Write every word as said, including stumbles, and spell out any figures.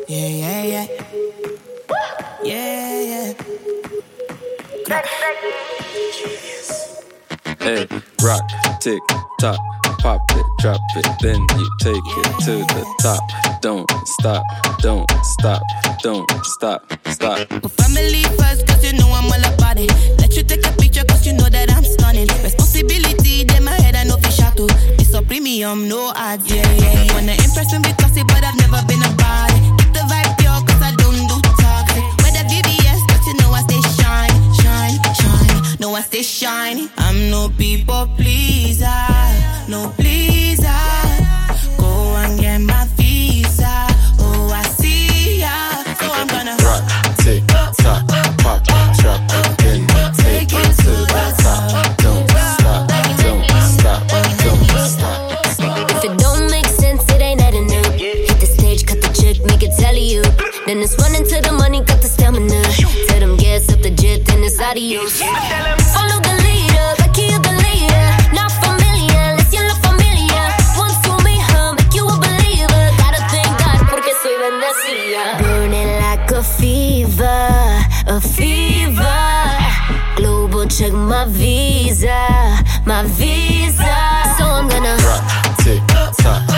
Yeah, yeah, yeah. Yeah, yeah. Hey, rock, tick, tock, pop it, drop it, then you take it to the top. Don't stop, don't stop, don't stop, stop. Well, family first, cause you know I'm all about it. Let you take a picture, cause you know that I'm stunning. Responsibility, then my head, I know fish out too. It's a premium, no ads, yeah, yeah, yeah. Wanna impress me with classy, but I've never been about it. Keep the vibe pure, cause I don't do toxic. Whether V V S, cause you know I stay shine, shine, shine. No, I stay shiny. I'm no people pleaser, no pleaser. Go and get my visa. Oh, I see ya. So I'm gonna rock, tick, tock, pop, drop it, then you take it to the top. Don't stop, don't stop, don't stop, stop. If it don't make sense, it ain't adding up. Hit the stage, cut the check, make it tally you. Then it's running to the money, got the stamina. Tell them gas up the jet, then it's adios. Follow the leader, Becky of the leader. Not familiar, let's you look familiar. Once to me, huh, make you a believer. Gotta thank God, porque soy bendecida. Burning like a fever, a fever. Global check my visa, my visa. So I'm gonna rock, tick, tock.